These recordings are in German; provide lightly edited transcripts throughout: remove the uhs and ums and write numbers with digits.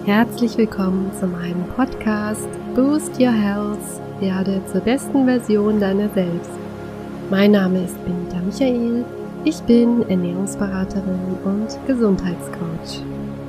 Herzlich willkommen zu meinem Podcast Boost Your Health, werde zur besten Version deiner selbst. Mein Name ist Benita Michael, ich bin Ernährungsberaterin und Gesundheitscoach.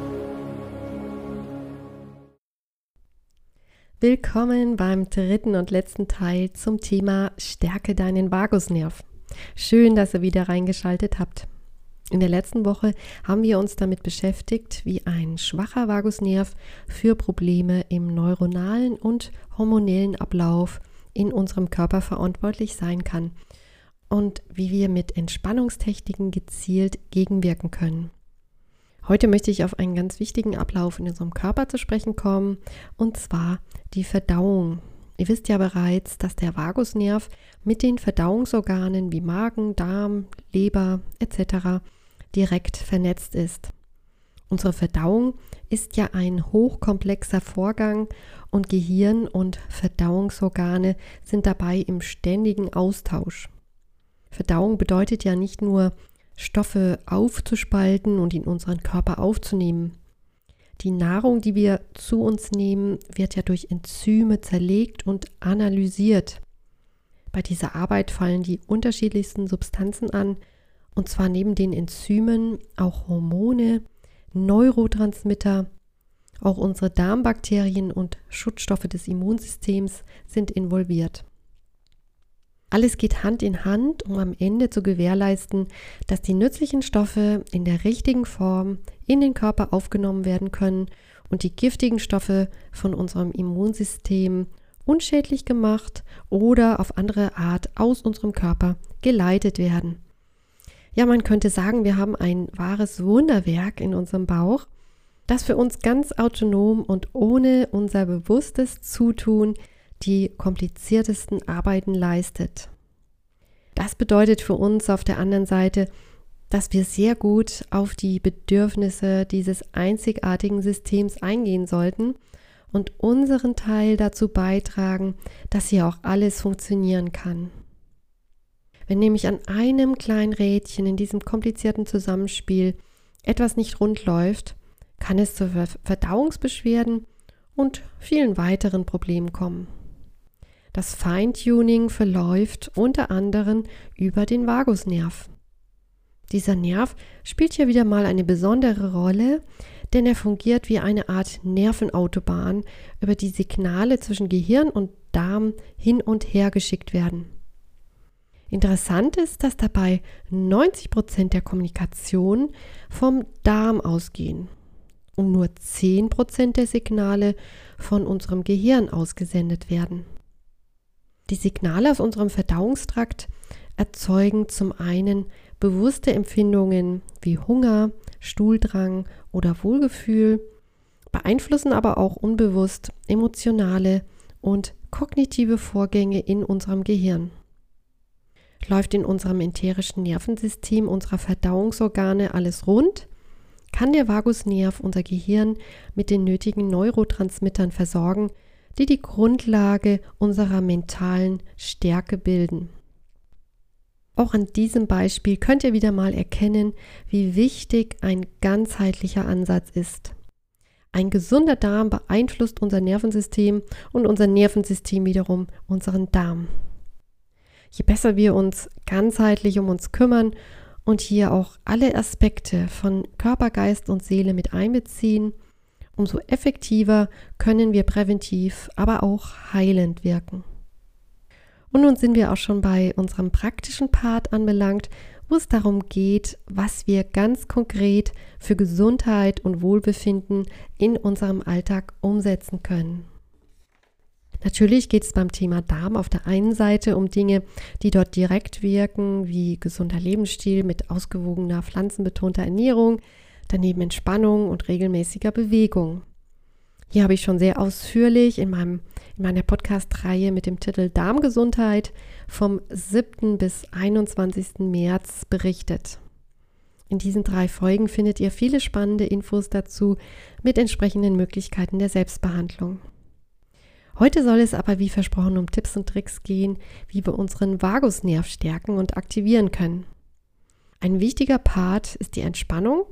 Willkommen beim dritten und letzten Teil zum Thema Stärke deinen Vagusnerv. Schön, dass ihr wieder reingeschaltet habt. In der letzten Woche haben wir uns damit beschäftigt, wie ein schwacher Vagusnerv für Probleme im neuronalen und hormonellen Ablauf in unserem Körper verantwortlich sein kann und wie wir mit Entspannungstechniken gezielt gegenwirken können. Heute möchte ich auf einen ganz wichtigen Ablauf in unserem Körper zu sprechen kommen, und zwar die Verdauung. Ihr wisst ja bereits, dass der Vagusnerv mit den Verdauungsorganen wie Magen, Darm, Leber etc. direkt vernetzt ist. Unsere Verdauung ist ja ein hochkomplexer Vorgang und Gehirn und Verdauungsorgane sind dabei im ständigen Austausch. Verdauung bedeutet ja nicht nur, Stoffe aufzuspalten und in unseren Körper aufzunehmen. Die Nahrung, die wir zu uns nehmen, wird ja durch Enzyme zerlegt und analysiert. Bei dieser Arbeit fallen die unterschiedlichsten Substanzen an, und zwar neben den Enzymen auch Hormone, Neurotransmitter, auch unsere Darmbakterien und Schutzstoffe des Immunsystems sind involviert. Alles geht Hand in Hand, um am Ende zu gewährleisten, dass die nützlichen Stoffe in der richtigen Form in den Körper aufgenommen werden können und die giftigen Stoffe von unserem Immunsystem unschädlich gemacht oder auf andere Art aus unserem Körper geleitet werden. Ja, man könnte sagen, wir haben ein wahres Wunderwerk in unserem Bauch, das für uns ganz autonom und ohne unser bewusstes Zutun die kompliziertesten Arbeiten leistet. Das bedeutet für uns auf der anderen Seite, dass wir sehr gut auf die Bedürfnisse dieses einzigartigen Systems eingehen sollten und unseren Teil dazu beitragen, dass hier auch alles funktionieren kann. Wenn nämlich an einem kleinen Rädchen in diesem komplizierten Zusammenspiel etwas nicht rund läuft, kann es zu Verdauungsbeschwerden und vielen weiteren Problemen kommen. Das Feintuning verläuft unter anderem über den Vagusnerv. Dieser Nerv spielt hier wieder mal eine besondere Rolle, denn er fungiert wie eine Art Nervenautobahn, über die Signale zwischen Gehirn und Darm hin und her geschickt werden. Interessant ist, dass dabei 90% der Kommunikation vom Darm ausgehen und nur 10% der Signale von unserem Gehirn ausgesendet werden. Die Signale aus unserem Verdauungstrakt erzeugen zum einen bewusste Empfindungen wie Hunger, Stuhldrang oder Wohlgefühl, beeinflussen aber auch unbewusst emotionale und kognitive Vorgänge in unserem Gehirn. Läuft in unserem enterischen Nervensystem unserer Verdauungsorgane alles rund, kann der Vagusnerv unser Gehirn mit den nötigen Neurotransmittern versorgen, die die Grundlage unserer mentalen Stärke bilden. Auch an diesem Beispiel könnt ihr wieder mal erkennen, wie wichtig ein ganzheitlicher Ansatz ist. Ein gesunder Darm beeinflusst unser Nervensystem und unser Nervensystem wiederum unseren Darm. Je besser wir uns ganzheitlich um uns kümmern und hier auch alle Aspekte von Körper, Geist und Seele mit einbeziehen, umso effektiver können wir präventiv, aber auch heilend wirken. Und nun sind wir auch schon bei unserem praktischen Part anbelangt, wo es darum geht, was wir ganz konkret für Gesundheit und Wohlbefinden in unserem Alltag umsetzen können. Natürlich geht es beim Thema Darm auf der einen Seite um Dinge, die dort direkt wirken, wie gesunder Lebensstil mit ausgewogener pflanzenbetonter Ernährung, daneben Entspannung und regelmäßiger Bewegung. Hier habe ich schon sehr ausführlich in meiner Podcast-Reihe mit dem Titel Darmgesundheit vom 7. bis 21. März berichtet. In diesen 3 Folgen findet ihr viele spannende Infos dazu mit entsprechenden Möglichkeiten der Selbstbehandlung. Heute soll es aber wie versprochen um Tipps und Tricks gehen, wie wir unseren Vagusnerv stärken und aktivieren können. Ein wichtiger Part ist die Entspannung,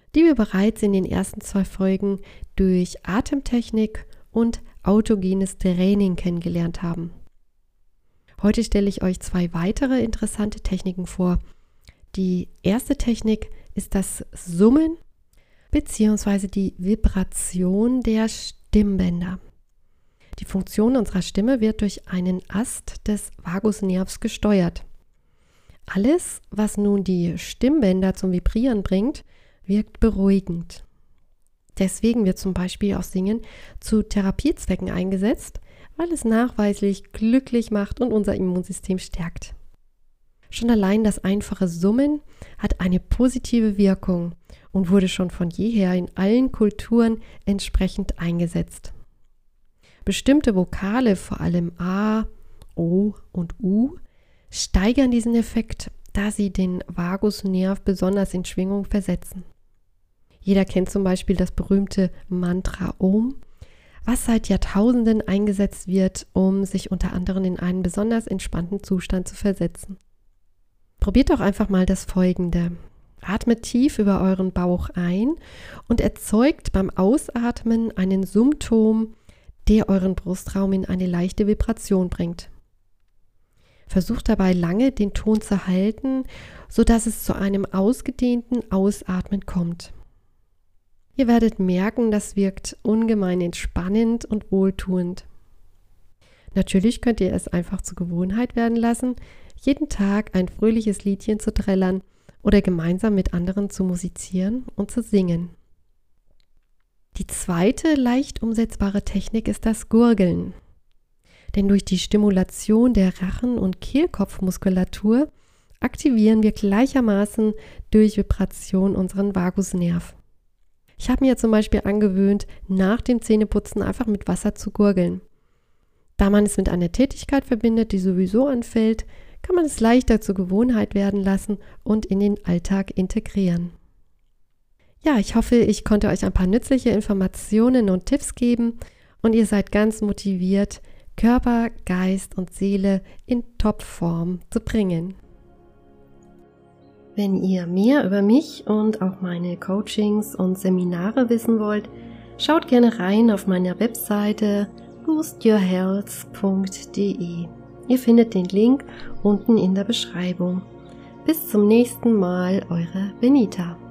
die wir bereits in den ersten 2 Folgen durch Atemtechnik und autogenes Training kennengelernt haben. Heute stelle ich euch 2 weitere interessante Techniken vor. Die erste Technik ist das Summen bzw. die Vibration der Stimmbänder. Die Funktion unserer Stimme wird durch einen Ast des Vagusnervs gesteuert. Alles, was nun die Stimmbänder zum Vibrieren bringt, wirkt beruhigend. Deswegen wird zum Beispiel auch Singen zu Therapiezwecken eingesetzt, weil es nachweislich glücklich macht und unser Immunsystem stärkt. Schon allein das einfache Summen hat eine positive Wirkung und wurde schon von jeher in allen Kulturen entsprechend eingesetzt. Bestimmte Vokale, vor allem A, O und U, steigern diesen Effekt, da sie den Vagusnerv besonders in Schwingung versetzen. Jeder kennt zum Beispiel das berühmte Mantra Om, was seit Jahrtausenden eingesetzt wird, um sich unter anderem in einen besonders entspannten Zustand zu versetzen. Probiert doch einfach mal das Folgende. Atmet tief über euren Bauch ein und erzeugt beim Ausatmen einen Summton, der euren Brustraum in eine leichte Vibration bringt. Versucht dabei lange den Ton zu halten, sodass es zu einem ausgedehnten Ausatmen kommt. Ihr werdet merken, das wirkt ungemein entspannend und wohltuend. Natürlich könnt ihr es einfach zur Gewohnheit werden lassen, jeden Tag ein fröhliches Liedchen zu trällern oder gemeinsam mit anderen zu musizieren und zu singen. Die zweite leicht umsetzbare Technik ist das Gurgeln. Denn durch die Stimulation der Rachen- und Kehlkopfmuskulatur aktivieren wir gleichermaßen durch Vibration unseren Vagusnerv. Ich habe mir zum Beispiel angewöhnt, nach dem Zähneputzen einfach mit Wasser zu gurgeln. Da man es mit einer Tätigkeit verbindet, die sowieso anfällt, kann man es leichter zur Gewohnheit werden lassen und in den Alltag integrieren. Ja, ich hoffe, ich konnte euch ein paar nützliche Informationen und Tipps geben und ihr seid ganz motiviert, Körper, Geist und Seele in Topform zu bringen. Wenn ihr mehr über mich und auch meine Coachings und Seminare wissen wollt, schaut gerne rein auf meiner Webseite boostyourhealth.de. Ihr findet den Link unten in der Beschreibung. Bis zum nächsten Mal, eure Benita.